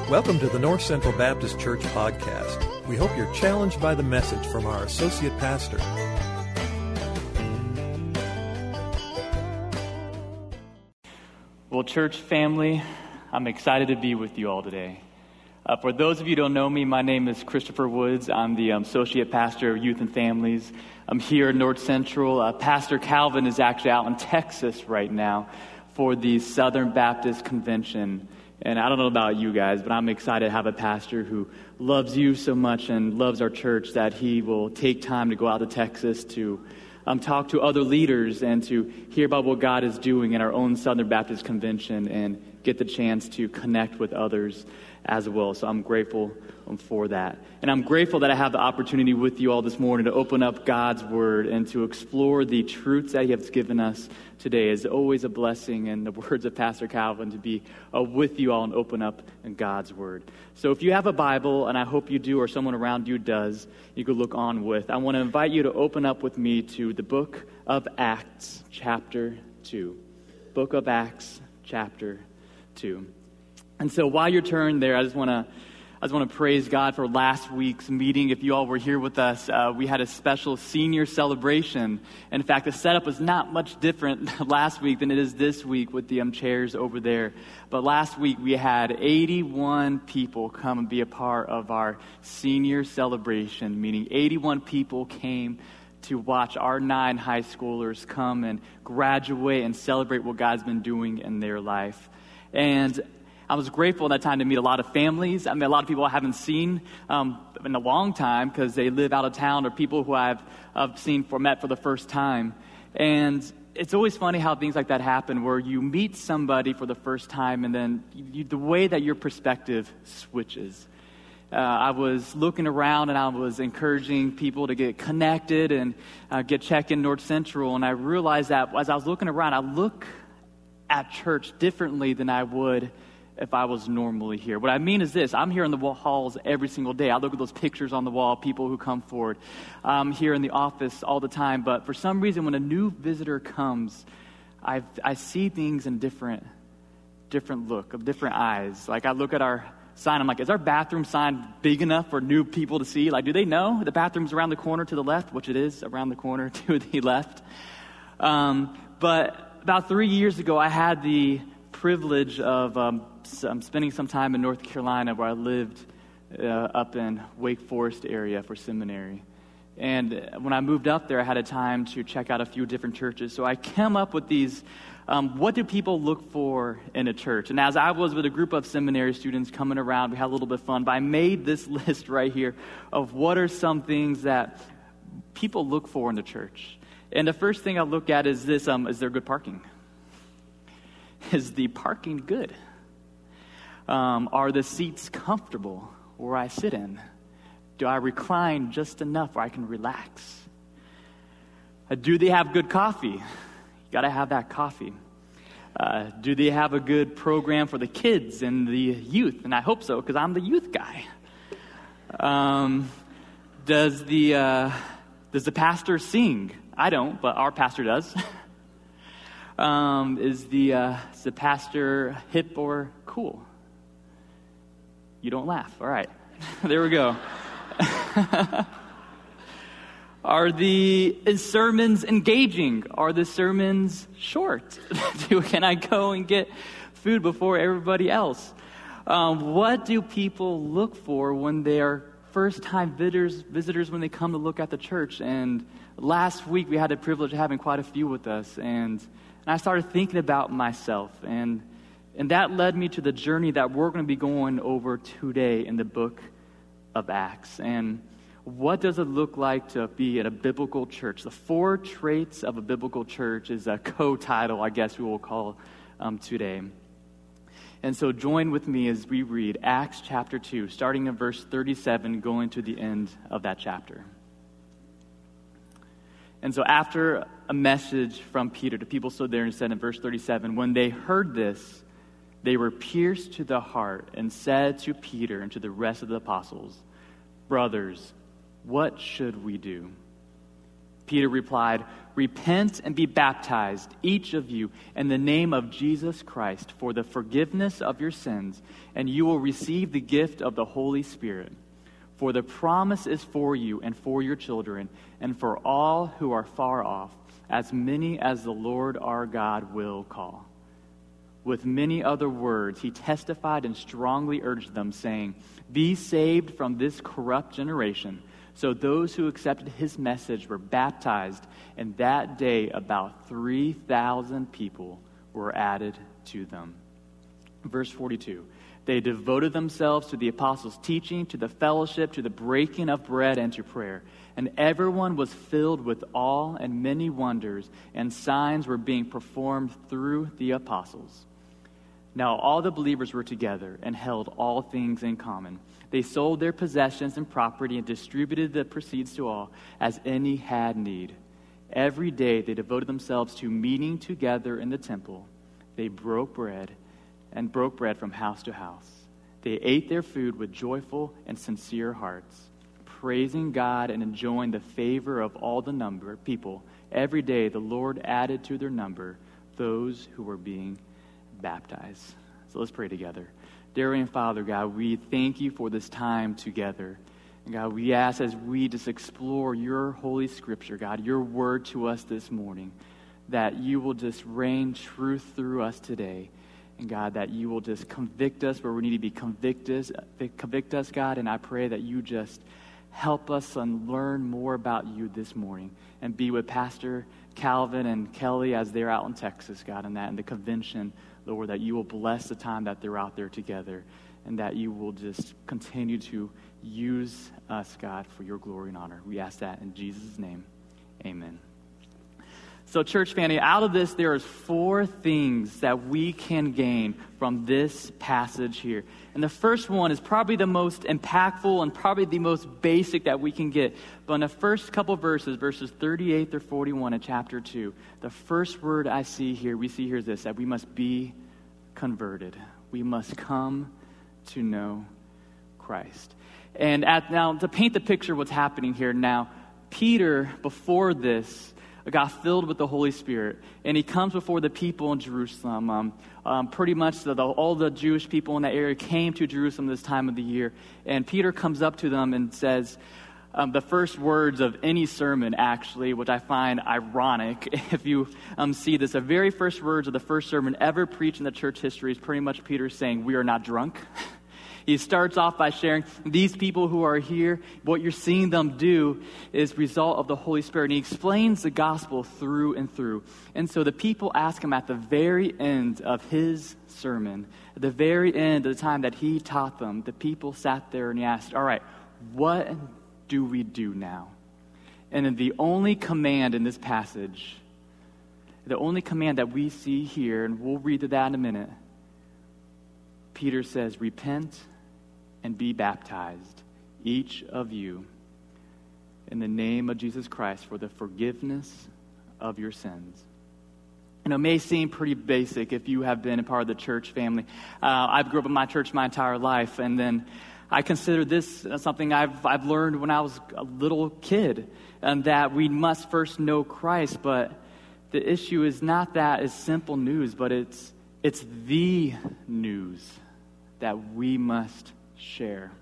Welcome to the North Central Baptist Church podcast. We hope you're challenged by the message from our associate pastor. Well, church family, I'm excited to be with you all today. For those of you who don't know me, my name is Christopher Woods. I'm the associate pastor of youth and families. I'm here at North Central. Pastor Calvin is actually out in Texas right now for the Southern Baptist Convention. And I don't know about you guys, but I'm excited to have a pastor who loves you so much and loves our church that he will take time to go out to Texas to talk to other leaders and to hear about what God is doing in our own Southern Baptist Convention and get the chance to connect with others as well. So I'm grateful for that. And I'm grateful that I have the opportunity with you all this morning to open up God's Word and to explore the truths that He has given us today. It's always a blessing, in the words of Pastor Calvin, to be with you all and open up in God's Word. So if you have a Bible, and I hope you do or someone around you does, you could look on with. I want to invite you to open up with me to the book of Acts, chapter 2. Book of Acts, chapter 2. And so while you're turned there, I just want to praise God for last week's meeting. If you all were here with us, we had a special senior celebration. And in fact, the setup was not much different last week than it is this week with the chairs over there. But last week we had 81 people come and be a part of our senior celebration, meaning 81 people came to watch our 9 high schoolers come and graduate and celebrate what God's been doing in their life. And I was grateful at that time to meet a lot of families. I mean, a lot of people I haven't seen in a long time because they live out of town, or people who I've met for the first time. And it's always funny how things like that happen, where you meet somebody for the first time and then the way that your perspective switches. I was looking around and I was encouraging people to get connected and get checked in North Central. And I realized that as I was looking around, I look at church differently than I would if I was normally here. What I mean is this: I'm here in the halls every single day. I look at those pictures on the wall, people who come forward. I'm here in the office all the time, but for some reason, when a new visitor comes, I see things in different look, of different eyes. Like, I look at our sign, I'm like, is our bathroom sign big enough for new people to see? Like, do they know the bathroom's around the corner to the left, which it is around the corner to the left? But about 3 years ago, I had the privilege of spending some time in North Carolina, where I lived up in Wake Forest area for seminary. And when I moved up there, I had a time to check out a few different churches. So I came up with these, what do people look for in a church? And as I was with a group of seminary students coming around, we had a little bit of fun, but I made this list right here of what are some things that people look for in the church. And the first thing I look at is this: is there good parking? Is the parking good? Are the seats comfortable where I sit in? Do I recline just enough where I can relax? Do they have good coffee? You got to have that coffee. Do they have a good program for the kids and the youth? And I hope so, because I'm the youth guy. Does the pastor sing? I don't, but our pastor does. Is the pastor hip or cool? You don't laugh. All right. There we go. Are the sermons engaging? Are the sermons short? Can I go and get food before everybody else? What do people look for when they are first-time visitors when they come to look at the church? And last week we had the privilege of having quite a few with us, and I started thinking about myself, and that led me to the journey that we're going to be going over today in the book of Acts. And what does it look like to be at a biblical church? The 4 traits of a biblical church is a co-title, I guess we will call today. And so join with me as we read Acts chapter 2, starting in verse 37, going to the end of that chapter. And so after a message from Peter, the people stood there and said in verse 37, when they heard this, they were pierced to the heart and said to Peter and to the rest of the apostles, brothers, what should we do? Peter replied, "Repent and be baptized, each of you, in the name of Jesus Christ for the forgiveness of your sins, and you will receive the gift of the Holy Spirit. For the promise is for you and for your children, and for all who are far off, as many as the Lord our God will call." With many other words, he testified and strongly urged them, saying, "Be saved from this corrupt generation." So those who accepted his message were baptized, and that day about 3,000 people were added to them. Verse 42, they devoted themselves to the apostles' teaching, to the fellowship, to the breaking of bread, and to prayer. And everyone was filled with awe, and many wonders and signs were being performed through the apostles. Now all the believers were together and held all things in common. They sold their possessions and property and distributed the proceeds to all as any had need. Every day they devoted themselves to meeting together in the temple. They broke bread from house to house. They ate their food with joyful and sincere hearts, praising God and enjoying the favor of all the people. Every day the Lord added to their number those who were being baptized. So let's pray together. Dear and Father, God, we thank you for this time together. And God, we ask as we just explore your Holy Scripture, God, your word to us this morning, that you will just rain truth through us today. And God, that you will just convict us where we need to be convict us, God. And I pray that you just help us and learn more about you this morning. And be with Pastor Calvin and Kelly as they're out in Texas, God, and that in the convention, Lord, that you will bless the time that they're out there together, and that you will just continue to use us, God, for your glory and honor. We ask that in Jesus' name. Amen. So, church family, out of this, there is 4 things that we can gain from this passage here. And the first one is probably the most impactful and probably the most basic that we can get. But in the first couple verses 38 through 41 in chapter 2, the first word we see here is this, that we must be converted. We must come to know Christ. And now, to paint the picture of what's happening here now, Peter, before this, got filled with the Holy Spirit, and he comes before the people in Jerusalem. Pretty much all the Jewish people in that area came to Jerusalem this time of the year, and Peter comes up to them and says the first words of any sermon, actually, which I find ironic. If you see this, the very first words of the first sermon ever preached in the church history is pretty much Peter saying, "We are not drunk." He starts off by sharing these people who are here, what you're seeing them do is result of the Holy Spirit. And he explains the gospel through and through. And so the people ask him at the very end of his sermon, at the very end of the time that he taught them, the people sat there and he asked, all right, what do we do now? And then the only command in this passage, the only command that we see here, and we'll read to that in a minute, Peter says, repent and be baptized, each of you, in the name of Jesus Christ for the forgiveness of your sins. And it may seem pretty basic if you have been a part of the church family. I grew up in my church my entire life, and then I consider this something I've learned when I was a little kid, and that we must first know Christ. But the issue is not that it's simple news, but it's the news that we must share.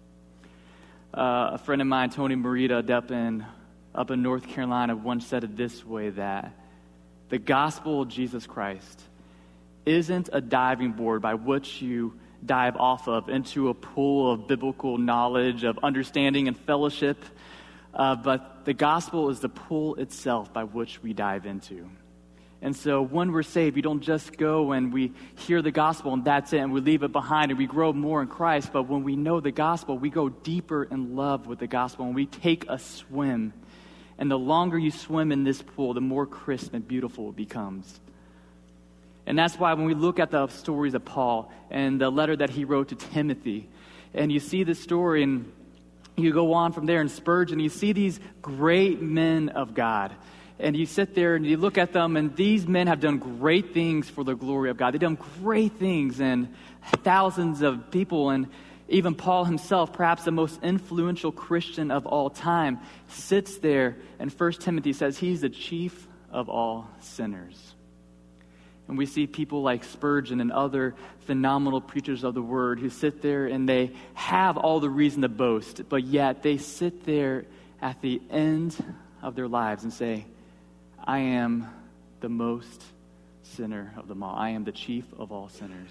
A friend of mine, Tony Morita, up in North Carolina, once said it this way, that the gospel of Jesus Christ isn't a diving board by which you dive off of into a pool of biblical knowledge, of understanding and fellowship, but the gospel is the pool itself by which we dive into. And so when we're saved, we don't just go and we hear the gospel and that's it, and we leave it behind and we grow more in Christ. But when we know the gospel, we go deeper in love with the gospel and we take a swim. And the longer you swim in this pool, the more crisp and beautiful it becomes. And that's why when we look at the stories of Paul and the letter that he wrote to Timothy, and you see this story and you go on from there in Spurgeon, you see these great men of God. And you sit there and you look at them, and these men have done great things for the glory of God. They've done great things, and thousands of people. And Even Paul himself, perhaps the most influential Christian of all time, sits there, and 1 Timothy says he's the chief of all sinners. And we see people like Spurgeon and other phenomenal preachers of the word who sit there and they have all the reason to boast, but yet they sit there at the end of their lives and say, I am the most sinner of them all. I am the chief of all sinners.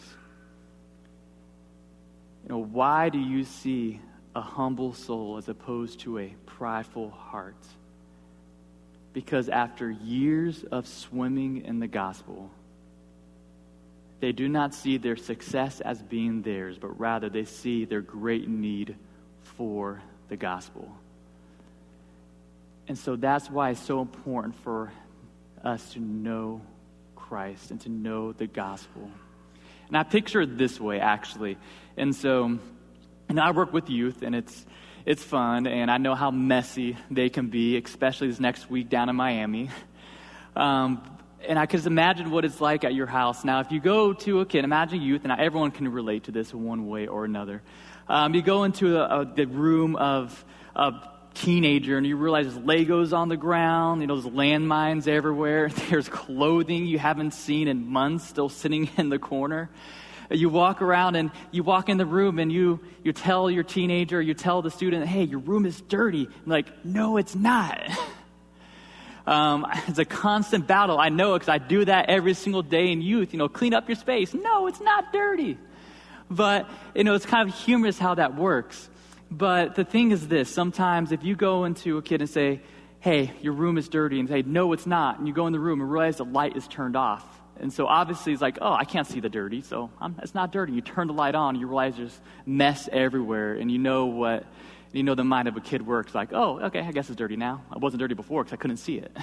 Why do you see a humble soul as opposed to a prideful heart? Because after years of swimming in the gospel, they do not see their success as being theirs, but rather they see their great need for the gospel. And so that's why it's so important for us to know Christ and to know the gospel. And I picture it this way, actually. And so, I work with youth, and it's fun, and I know how messy they can be, especially this next week down in Miami. And I can just imagine what it's like at your house. Now, if you go to a kid, imagine youth, and everyone can relate to this one way or another. You go into the room of a teenager, and you realize there's Legos on the ground, there's landmines everywhere, there's clothing you haven't seen in months still sitting in the corner. You walk around and you walk in the room and you tell your teenager, you tell the student, hey, your room is dirty. I'm like, no, it's not. It's a constant battle. I know because I do that every single day in youth. Clean up your space. No, it's not dirty. But, it's kind of humorous how that works. But the thing is this. Sometimes if you go into a kid and say, hey, your room is dirty, and say, no, it's not, and you go in the room and realize the light is turned off. And so obviously it's like, oh, I can't see the dirty, so it's not dirty. You turn the light on, and you realize there's mess everywhere, and the mind of a kid works like, oh, okay, I guess it's dirty now. It wasn't dirty before because I couldn't see it.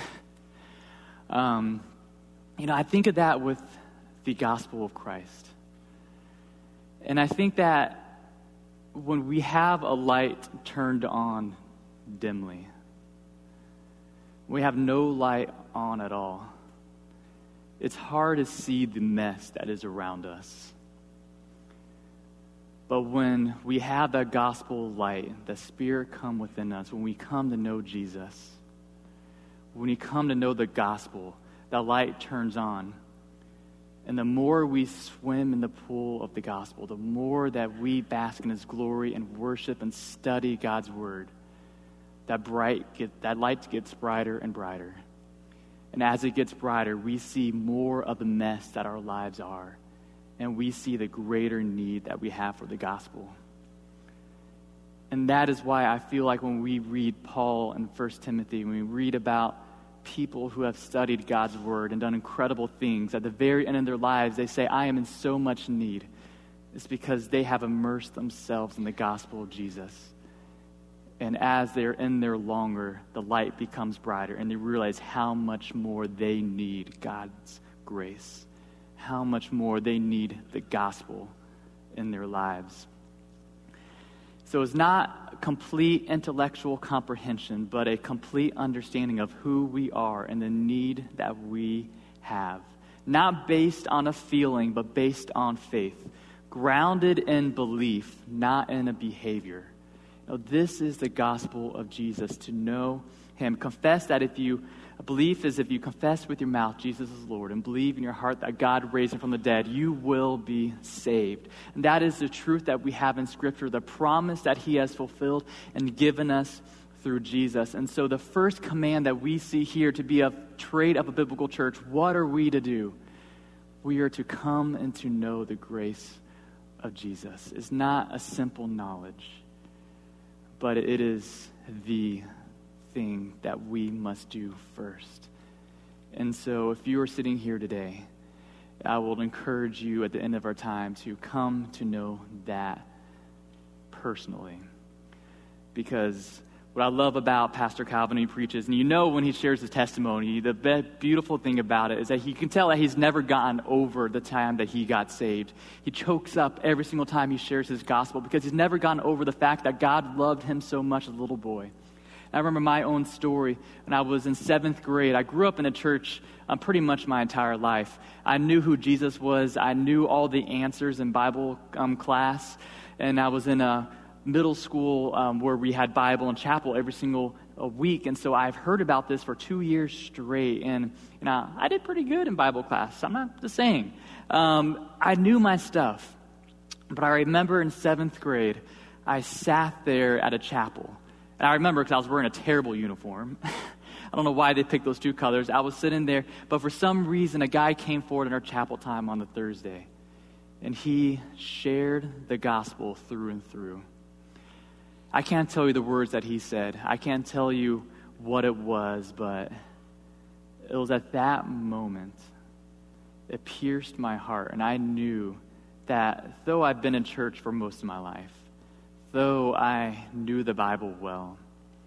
I think of that with the gospel of Christ. And I think that when we have a light turned on dimly, we have no light on at all, it's hard to see the mess that is around us. But when we have that gospel light, the Spirit come within us, when we come to know Jesus, when we come to know the gospel, the light turns on. And the more we swim in the pool of the gospel, the more that we bask in His glory and worship and study God's word, that light gets brighter and brighter. And as it gets brighter, we see more of the mess that our lives are. And we see the greater need that we have for the gospel. And that is why I feel like when we read Paul in 1 Timothy, when we read about people who have studied God's word and done incredible things, at the very end of their lives, they say, I am in so much need. It's because they have immersed themselves in the gospel of Jesus. And as they're in there longer, the light becomes brighter, and they realize how much more they need God's grace, how much more they need the gospel in their lives. So it's not complete intellectual comprehension, but a complete understanding of who we are and the need that we have. Not based on a feeling, but based on faith. Grounded in belief, not in a behavior. This is the gospel of Jesus, to know Him. Confess that belief is if you confess with your mouth Jesus is Lord and believe in your heart that God raised Him from the dead, you will be saved. And that is the truth that we have in Scripture, the promise that He has fulfilled and given us through Jesus. And so the first command that we see here to be a trait of a biblical church, what are we to do? We are to come and to know the grace of Jesus. It's not a simple knowledge, but it is the thing that we must do first. And so if you are sitting here today, I will encourage you at the end of our time to come to know that personally. Because what I love about Pastor Calvin when he preaches, and when he shares his testimony, the beautiful thing about it is that he can tell that he's never gotten over the time that he got saved. He chokes up every single time he shares his gospel because he's never gotten over the fact that God loved him so much as a little boy. And I remember my own story when I was in 7th grade. I grew up in a church pretty much my entire life. I knew who Jesus was. I knew all the answers in Bible class. And I was in a middle school where we had Bible and chapel every single week. And so I've heard about this for 2 years straight. And I did pretty good in Bible class. I'm not just saying. I knew my stuff. But I remember in 7th grade, I sat there at a chapel. And I remember because I was wearing a terrible uniform. I don't know why they picked those two colors. I was sitting there, but for some reason, a guy came forward in our chapel time on the Thursday. And he shared the gospel through and through. I can't tell you the words that he said. I can't tell you what it was, but it was at that moment it pierced my heart. And I knew that though I've been in church for most of my life, though I knew the Bible well,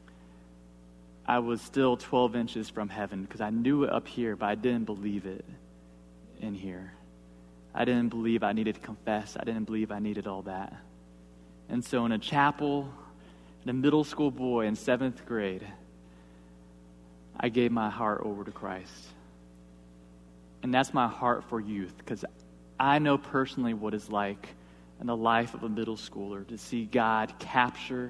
I was still 12 inches from heaven because I knew it up here, but I didn't believe it in here. I didn't believe I needed to confess. I didn't believe I needed all that. And so in a chapel, a middle school boy in 7th grade, I gave my heart over to Christ. And that's my heart for youth, because I know personally what it's like in the life of a middle schooler to see God capture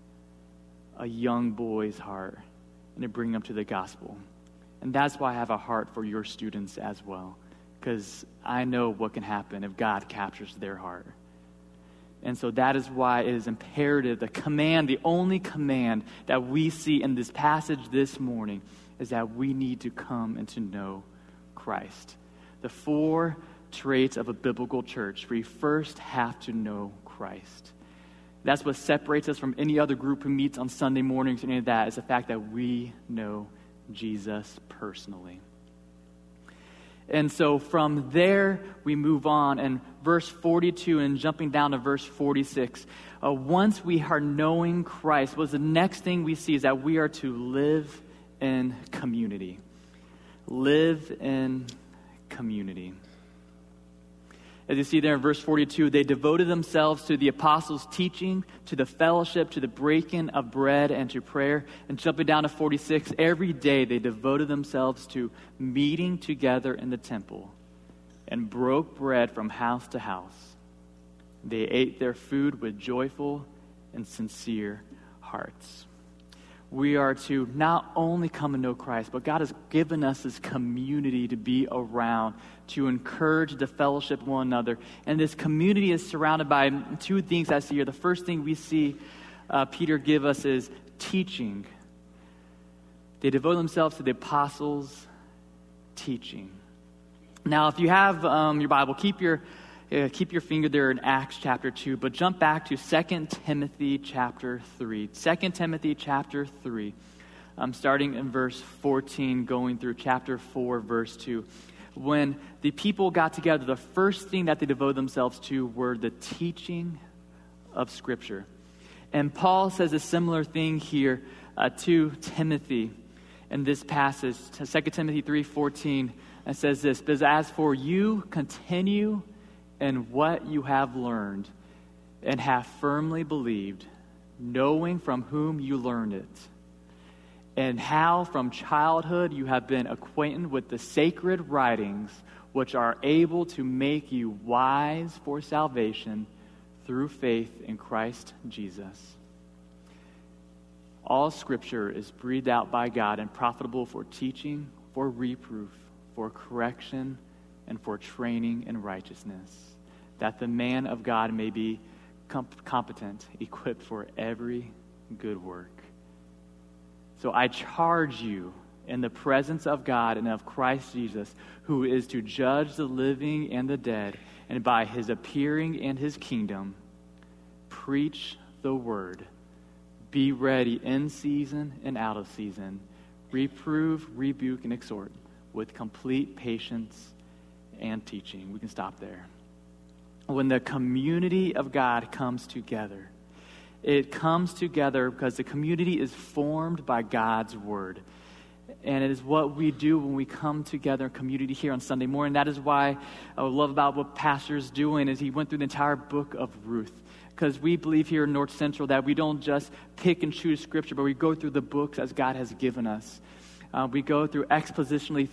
a young boy's heart and to bring them to the gospel. And that's why I have a heart for your students as well, because I know what can happen if God captures their heart. And so that is why it is imperative, the command, the only command that we see in this passage this morning is that we need to come and to know Christ. The 4 traits of a biblical church, we first have to know Christ. That's what separates us from any other group who meets on Sunday mornings or any of that, is the fact that we know Jesus personally. And so from there, we move on. And verse 42 and jumping down to verse 46, once we are knowing Christ, what's the next thing we see is that we are to live in community. Live in community. As you see there in verse 42, they devoted themselves to the apostles' teaching, to the fellowship, to the breaking of bread, and to prayer. And jumping down to 46, every day they devoted themselves to meeting together in the temple and broke bread from house to house. They ate their food with joyful and sincere hearts. We are to not only come and know Christ, but God has given us this community to be around, to encourage the fellowship of one another. And this community is surrounded by 2 things I see here. The first thing we see Peter give us is teaching. They devote themselves to the apostles' teaching. Now, if you have your Bible, keep your finger there in Acts chapter 2, but jump back to 2 Timothy chapter 3. 2 Timothy chapter 3, starting in verse 14, going through chapter 4, verse 2. When the people got together, the first thing that they devoted themselves to were the teaching of Scripture. And Paul says a similar thing here to Timothy in this passage, 2 Timothy 3:14. It says this, "But as for you, continue in what you have learned and have firmly believed, knowing from whom you learned it, and how from childhood you have been acquainted with the sacred writings, which are able to make you wise for salvation through faith in Christ Jesus." All Scripture is breathed out by God and profitable for teaching, for reproof, for correction, and for training in righteousness, that the man of God may be competent, equipped for every good work. So I charge you in the presence of God and of Christ Jesus, who is to judge the living and the dead, and by his appearing in his kingdom, preach the word. Be ready in season and out of season. Reprove, rebuke, and exhort with complete patience and teaching. We can stop there. When the community of God comes together, it comes together because the community is formed by God's word. And it is what we do when we come together in community here on Sunday morning. That is why I love about what Pastor's doing is he went through the entire book of Ruth, because we believe here in North Central that we don't just pick and choose Scripture, but we go through the books as God has given us. We go through exegetically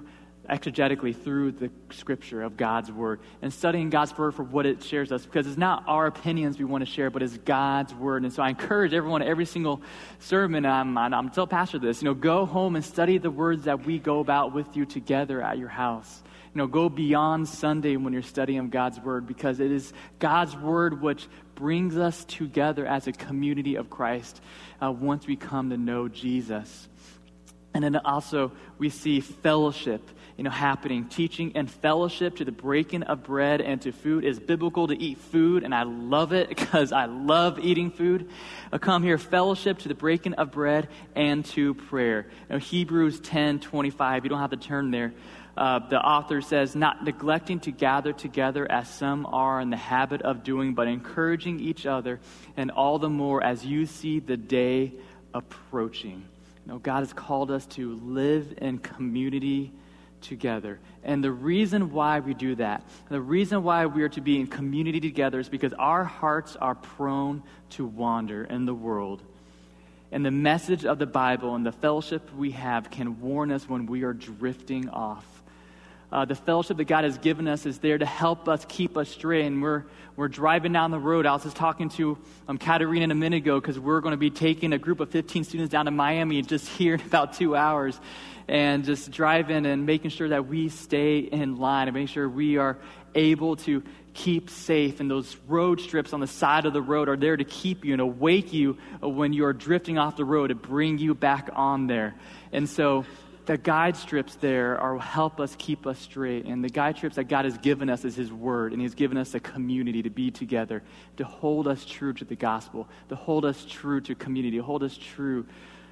through the Scripture of God's Word and studying God's Word for what it shares us, because it's not our opinions we want to share, but it's God's Word. And so I encourage everyone, every single sermon, I'm tell Pastor this, go home and study the words that we go about with you together at your house. Go beyond Sunday when you're studying God's Word, because it is God's Word which brings us together as a community of Christ once we come to know Jesus. And then also we see fellowship, happening. Teaching and fellowship to the breaking of bread and to food. Is biblical to eat food, and I love it because I love eating food. Come here, fellowship to the breaking of bread and to prayer. Hebrews 10:25, you don't have to turn there. The author says, not neglecting to gather together as some are in the habit of doing, but encouraging each other, and all the more as you see the day approaching. God has called us to live in community together. And the reason why we do that, the reason why we are to be in community together, is because our hearts are prone to wander in the world. And the message of the Bible and the fellowship we have can warn us when we are drifting off. The fellowship that God has given us is there to help us keep us straight. And we're driving down the road. I was just talking to Katerina a minute ago, because we're going to be taking a group of 15 students down to Miami just here in about 2 hours, and just driving and making sure that we stay in line and make sure we are able to keep safe. And those road strips on the side of the road are there to keep you and awake you when you are drifting off the road, to bring you back on there. And so the guide strips there help us keep us straight. And the guide strips that God has given us is His Word. And He's given us a community to be together, to hold us true to the gospel, to hold us true to community, to hold us true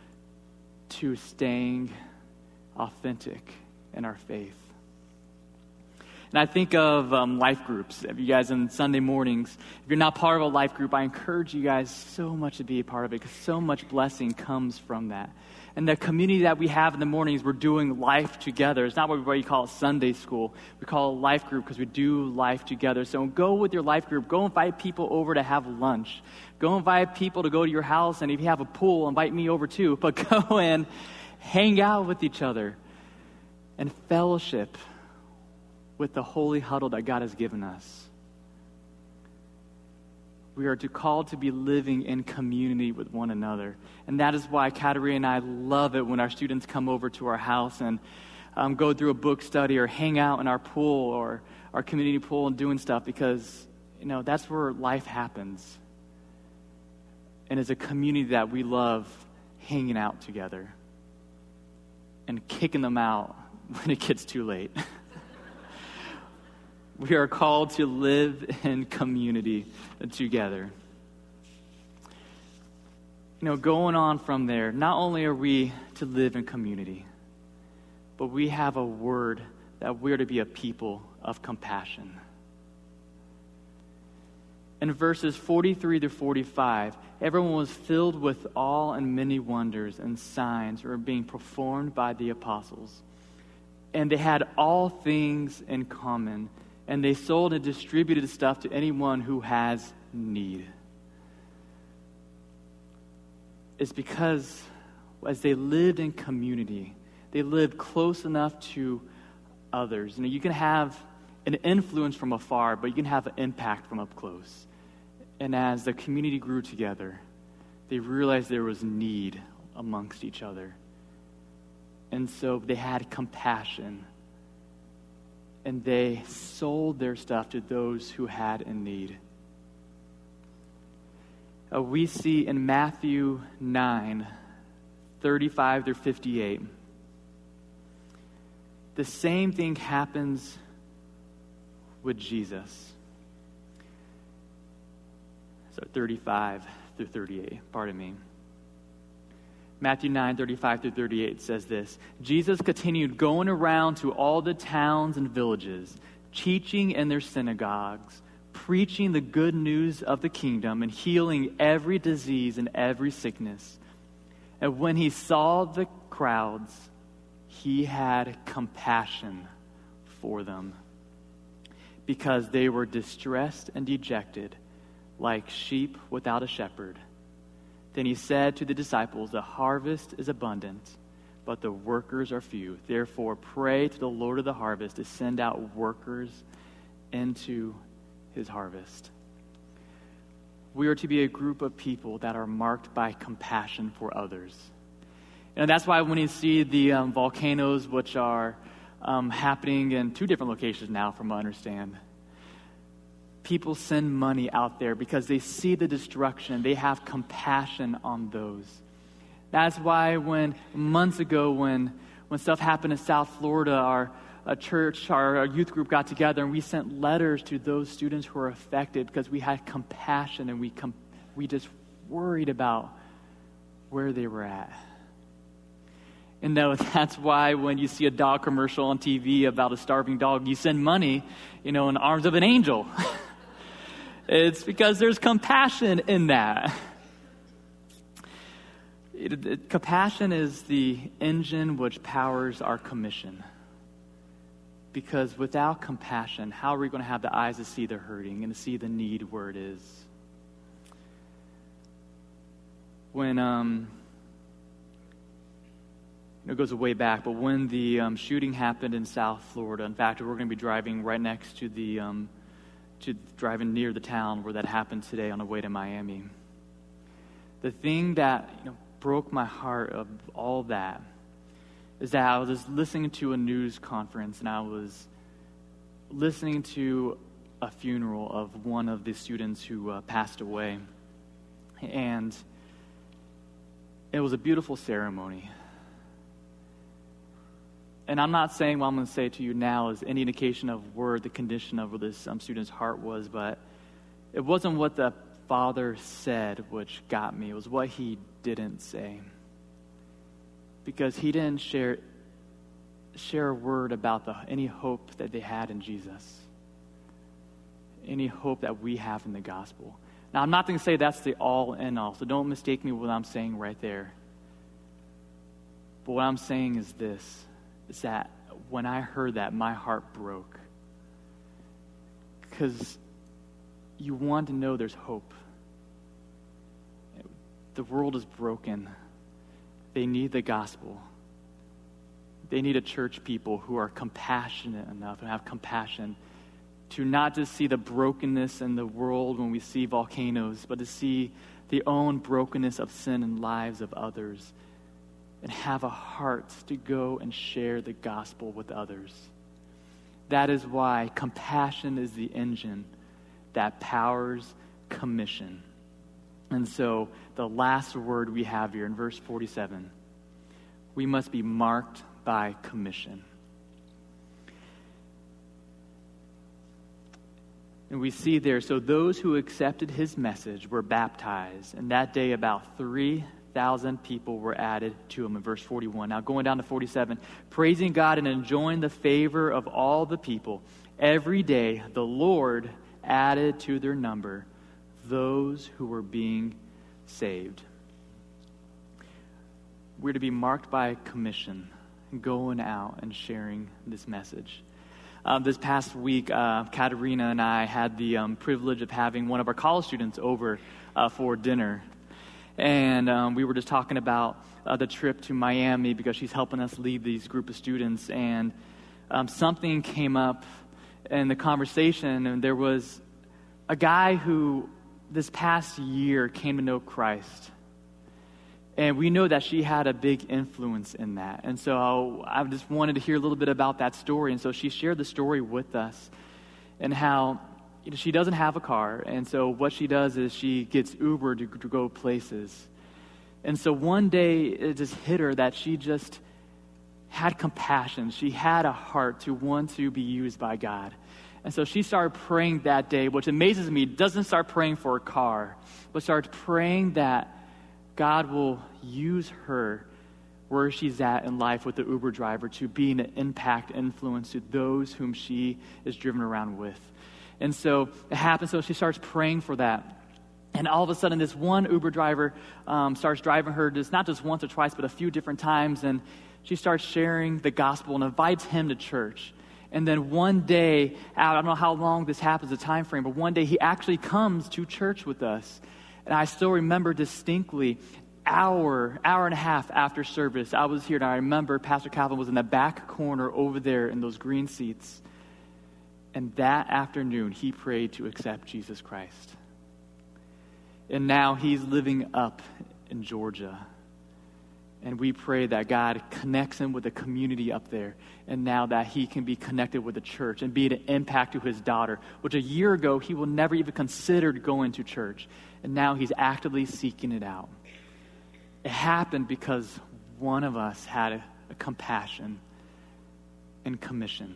to staying authentic in our faith. And I think of life groups. If you guys on Sunday mornings, if you're not part of a life group, I encourage you guys so much to be a part of it, because so much blessing comes from that. And the community that we have in the mornings, we're doing life together. It's not what we call it Sunday school. We call it life group because we do life together. So go with your life group. Go invite people over to have lunch. Go invite people to go to your house. And if you have a pool, invite me over too. But go and hang out with each other and fellowship with the holy huddle that God has given us. We are called to be living in community with one another. And that is why Katerina and I love it when our students come over to our house and go through a book study or hang out in our pool or our community pool and doing stuff, because, that's where life happens. And it's a community that we love hanging out together and kicking them out when it gets too late. We are called to live in community together. Going on from there, not only are we to live in community, but we have a word that we're to be a people of compassion. In verses 43 to 45, everyone was filled with awe and many wonders and signs were being performed by the apostles. And they had all things in common, and they sold and distributed stuff to anyone who has need. It's because as they lived in community, they lived close enough to others. You can have an influence from afar, but you can have an impact from up close. And as the community grew together, they realized there was need amongst each other. And so they had compassion. And they sold their stuff to those who had a need. We see in Matthew 9, 35 through 58, the same thing happens with Jesus. So 35 through 38, pardon me. Matthew 9, 35 through 38 says this: Jesus continued going around to all the towns and villages, teaching in their synagogues, preaching the good news of the kingdom, and healing every disease and every sickness. And when he saw the crowds, he had compassion for them, because they were distressed and dejected, like sheep without a shepherd. Then he said to the disciples, the harvest is abundant, but the workers are few. Therefore, pray to the Lord of the harvest to send out workers into his harvest. We are to be a group of people that are marked by compassion for others. And that's why when you see the volcanoes, which are happening in 2 different locations now, from what I understand, people send money out there because they see the destruction. They have compassion on those. That's why months ago when stuff happened in South Florida, our youth group got together and we sent letters to those students who were affected because we had compassion and we just worried about where they were at. And that's why when you see a dog commercial on TV about a starving dog, you send money, in the arms of an angel. It's because there's compassion in that. Compassion is the engine which powers our commission. Because without compassion, how are we going to have the eyes to see the hurting and to see the need where it is? When, it goes way back, but when the shooting happened in South Florida, in fact, we're going to be driving right next to driving near the town where that happened today on the way to Miami. The thing that broke my heart of all that is that I was just listening to a news conference and I was listening to a funeral of one of the students who passed away. And it was a beautiful ceremony. And I'm not saying what I'm going to say to you now is any indication of where the condition of this student's heart was, but it wasn't what the father said which got me. It was what he didn't say. Because he didn't share a word about any hope that they had in Jesus. Any hope that we have in the gospel. Now, I'm not going to say that's the all and all, so don't mistake me what I'm saying right there. But what I'm saying is this, is that when I heard that, my heart broke. Because you want to know there's hope. The world is broken. They need the gospel. They need a church people who are compassionate enough and have compassion to not just see the brokenness in the world when we see volcanoes, but to see the own brokenness of sin in lives of others and have a heart to go and share the gospel with others. That is why compassion is the engine that powers commission. And so the last word we have here in verse 47, we must be marked by commission. And we see there, so those who accepted his message were baptized. And that day about 3,000 people were added to him in verse 41. Now going down to 47, praising God and enjoying the favor of all the people. Every day the Lord added to their number those who were being saved. We're to be marked by commission, going out and sharing this message. This past week, Katerina and I had the privilege of having one of our college students over for dinner. And we were just talking about the trip to Miami because she's helping us lead these group of students. And something came up in the conversation, and there was a guy who this past year came to know Christ. And we know that she had a big influence in that. And so I just wanted to hear a little bit about that story. And so she shared the story with us and how she doesn't have a car. And so what she does is she gets Uber to go places. And so one day it just hit her that she just had compassion. She had a heart to want to be used by God. And so she started praying that day, which amazes me, doesn't start praying for a car, but starts praying that God will use her where she's at in life with the Uber driver to be an impact, influence to those whom she is driven around with. And so it happens, so she starts praying for that. And all of a sudden, this one Uber driver starts driving her not just once or twice, but a few different times. And she starts sharing the gospel and invites him to church. And then one day, I don't know how long this happens, the time frame, but one day he actually comes to church with us. And I still remember distinctly, hour and a half after service, I was here, and I remember Pastor Calvin was in the back corner over there in those green seats. And that afternoon, he prayed to accept Jesus Christ. And now he's living up in Georgia. And we pray that God connects him with the community up there. And now that he can be connected with the church and be an impact to his daughter, which a year ago he will never even considered going to church. And now he's actively seeking it out. It happened because one of us had a compassion and commission.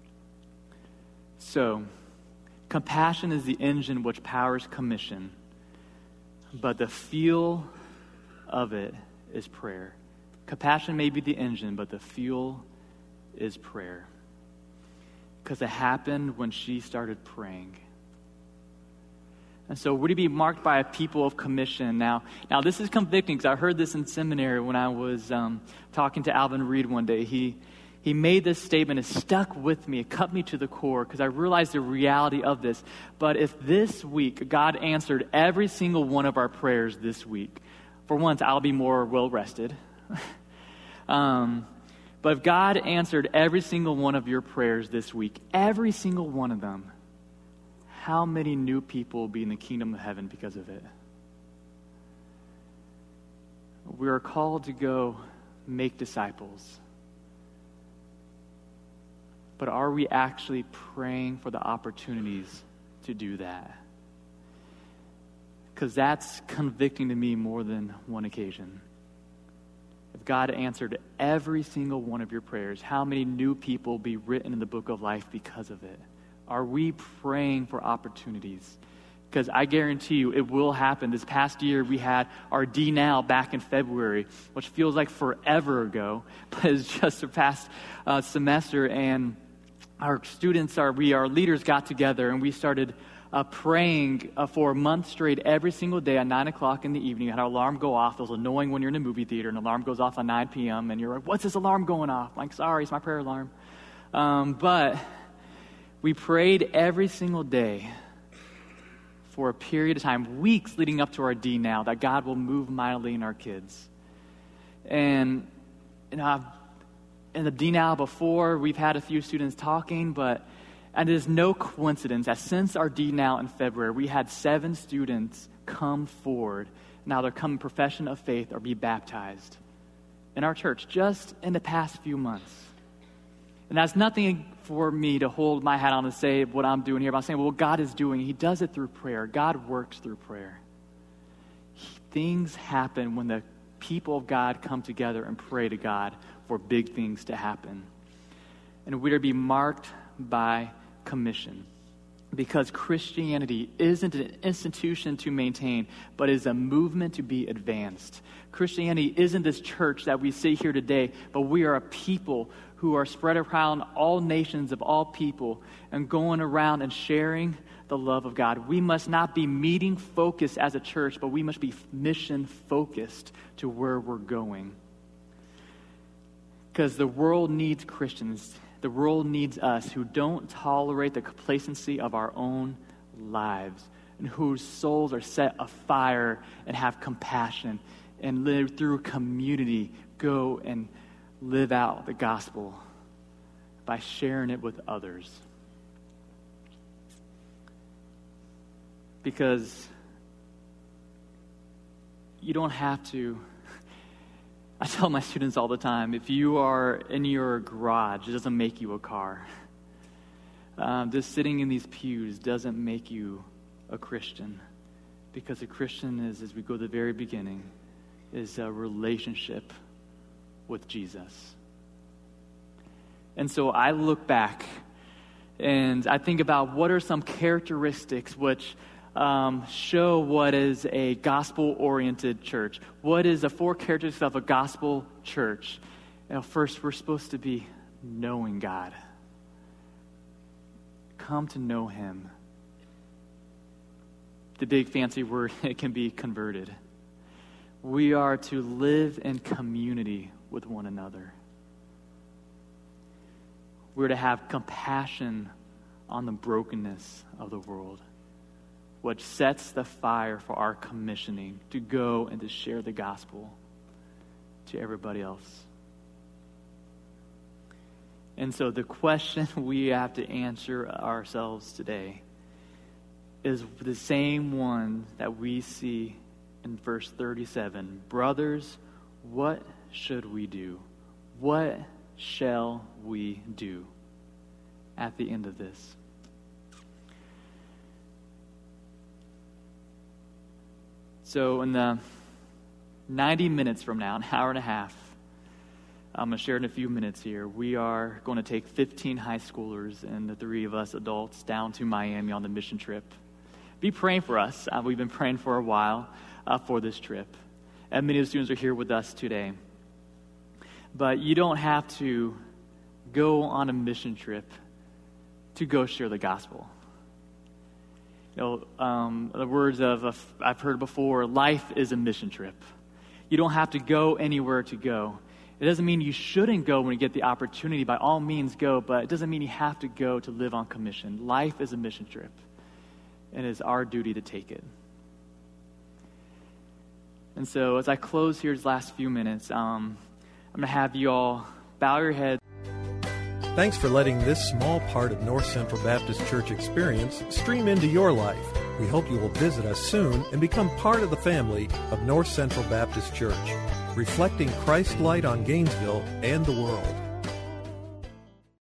So, compassion is the engine which powers commission, but the fuel of it is prayer. Compassion may be the engine, but the fuel is prayer. Because it happened when she started praying. And so we're to be marked by a people of commission. Now this is convicting because I heard this in seminary when I was talking to Alvin Reed one day. He made this statement. It stuck with me. It cut me to the core because I realized the reality of this. But if this week God answered every single one of our prayers this week, for once, I'll be more well-rested. But if God answered every single one of your prayers this week, every single one of them, how many new people will be in the kingdom of heaven because of it? We are called to go make disciples. But are we actually praying for the opportunities to do that? Because that's convicting to me more than one occasion. If God answered every single one of your prayers, how many new people will be written in the book of life because of it? Are we praying for opportunities? Because I guarantee you it will happen. This past year we had our D Now back in February, which feels like forever ago, but it's just the past semester. And our students, our leaders got together and we started praying for a month straight every single day at 9 o'clock in the evening. You had our alarm go off. It was annoying when you're in a movie theater and the alarm goes off at 9 p.m. and you're like, what's this alarm going off? I'm like, sorry, it's my prayer alarm. But we prayed every single day for a period of time, weeks leading up to our D Now, that God will move mightily in our kids. And in the D Now before, we've had a few students talking, and it is no coincidence that since our D Now in February, we had 7 students come forward. Now they're come in profession of faith or be baptized in our church just in the past few months. And that's nothing for me to hold my hat on and say what I'm doing here, but I'm saying what God is doing. He does it through prayer. God works through prayer. Things happen when the people of God come together and pray to God for big things to happen. And we're to be marked by commission, because Christianity isn't an institution to maintain, but is a movement to be advanced. Christianity isn't this church that we see here today, but we are a people who are spread around all nations of all people and going around and sharing the love of God. We must not be meeting focused as a church, but we must be mission focused to where we're going. Because the world needs Christians. The world needs us who don't tolerate the complacency of our own lives and whose souls are set afire and have compassion and live through community, go and live out the gospel by sharing it with others. Because you don't have to. I tell my students all the time, if you are in your garage, it doesn't make you a car. Just sitting in these pews doesn't make you a Christian. Because a Christian is, as we go to the very beginning, is a relationship with Jesus. And so I look back and I think about what are some characteristics which show what is a gospel-oriented church. What is the 4 characteristics of a gospel church? First, we're supposed to be knowing God. Come to know Him. The big fancy word, it can be converted. We are to live in community with one another. we're to have compassion on the brokenness of the world, which sets the fire for our commissioning to go and to share the gospel to everybody else. And so the question we have to answer ourselves today is the same one that we see in verse 37. Brothers, what should we do? What shall we do at the end of this? So in the 90 minutes from now, an hour and a half, I'm going to share in a few minutes here, we are going to take 15 high schoolers and the 3 of us adults down to Miami on the mission trip. Be praying for us. We've been praying for a while for this trip. And many of the students are here with us today. But you don't have to go on a mission trip to go share the gospel. You know, the words I've heard before, life is a mission trip. You don't have to go anywhere to go. It doesn't mean you shouldn't go when you get the opportunity. By all means, go, but it doesn't mean you have to go to live on commission. Life is a mission trip, and it is our duty to take it. And so as I close here these last few minutes, I'm going to have you all bow your heads. Thanks for letting this small part of North Central Baptist Church experience stream into your life. We hope you will visit us soon and become part of the family of North Central Baptist Church, reflecting Christ's light on Gainesville and the world.